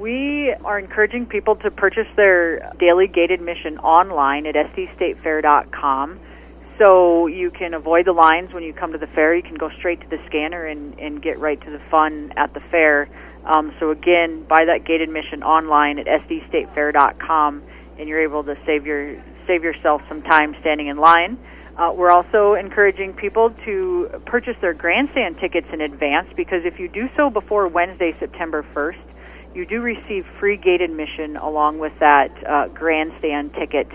We are encouraging people to purchase their daily gate admission online at sdstatefair.com. So you can avoid the lines when you come to the fair. You can go straight to the scanner and get right to the fun at the fair. So again, buy that gate admission online at sdstatefair.com, and you're able to save yourself some time standing in line. We're also encouraging people to purchase their grandstand tickets in advance, because if you do so before Wednesday, September 1st, you do receive free gate admission along with that grandstand ticket.